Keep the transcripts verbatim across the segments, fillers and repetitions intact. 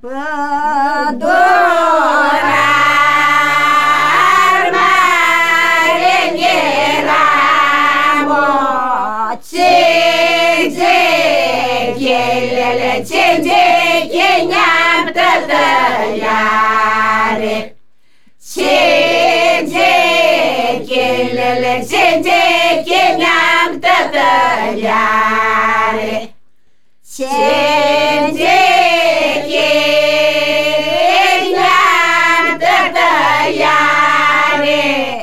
Doar mare eram, cegele, cegele ne-am tătăiare. Cegele, cegele ne-am tătăiare. Cegele ne-am tătăiare.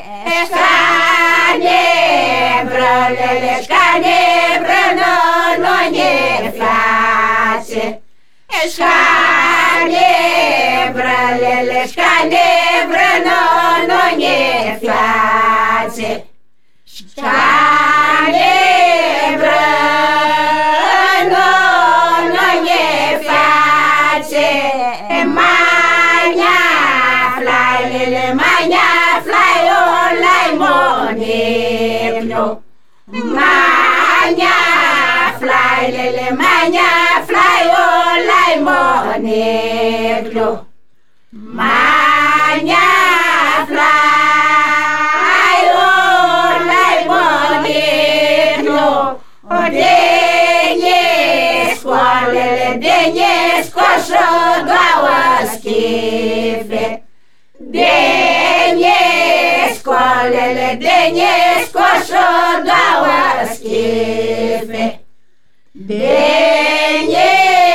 Șcanevrălele, șcanevrălă nu ne face. Șcanevrălele, șcanevrălă nu ne face. Șcanevrălă nu ne face. Mai aflailele, mai aflai olai monepnu. Mai aflailele, mai aflai olai monepnu. Mai aflai olai monepnu. De-ne scoalele, de-ne scoașă două schife. De-ne scoalele, de-ne scoașă două schife. De-ne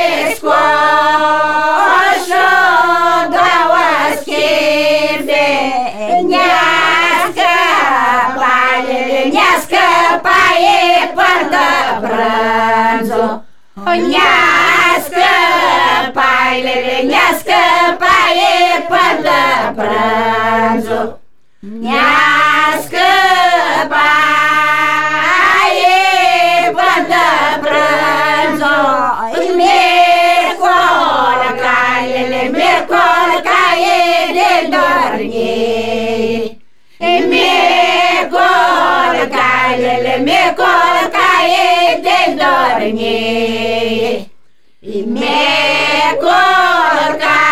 scoașă două schife. Ne-ască paile, ne-ască paie până brânzu. Ne-ască pailele, ne-ască paie până brânzu. Ne-ască paie până brânzu. Mercol caile, mercol caie de dornii. Mercol caile, mercol caie de dornii. Mercol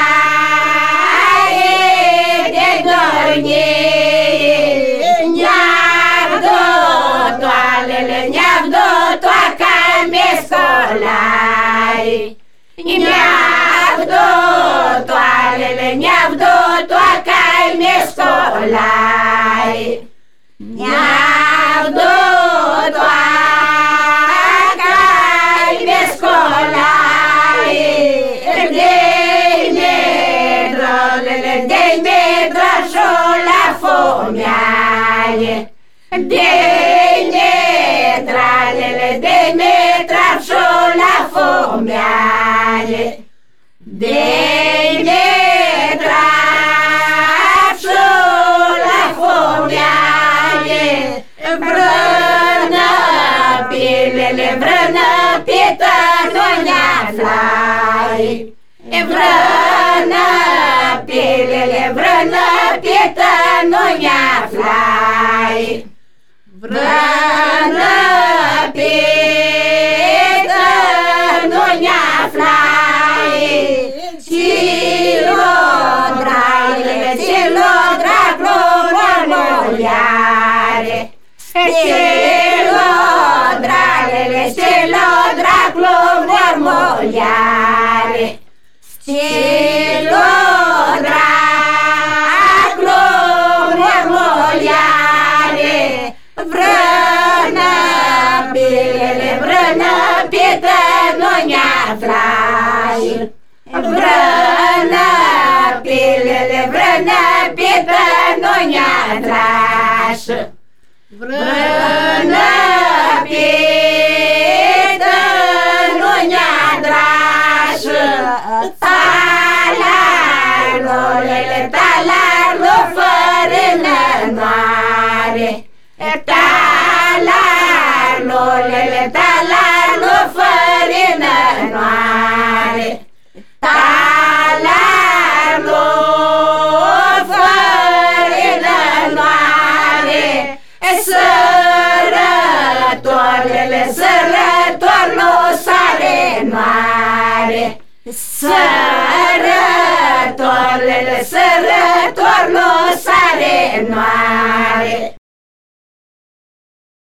caie de dornii. Ne-avdo toalele, ne-avdo toaca mescolai. Ne-avdo toalele, ne-avdo toaca mescolai. Ne-avdo toaca mescolai. De-ne drolele, de-ne drașo la fomeaie. De-ne tralele, de-ne drașo la fomeaie. De-ne drașo la fomeaie. Vrână pilele, vrână pită nu ne-aflai. Vrână pilele, vrână pită nu ne-aflai. Vrână pită nu ne-aflai. Cilodraile, cilodraglo mormoliare. Cilodraile, cilodraglo mormoliare. Cilodraglo mormoliare. Vrână pilele, vrână pită nu ne-aflai. Vrână pilele, vrână pită nu ne-aflai. Vrână pită nu ne-aflai. Talarlolele, talarlo fărână mare. Talarlolele, talarlo fărână mare. Talarlo fărână mare. Sărătoarele, sărătoarlo sare mare. Sără sărător, lele, sărător,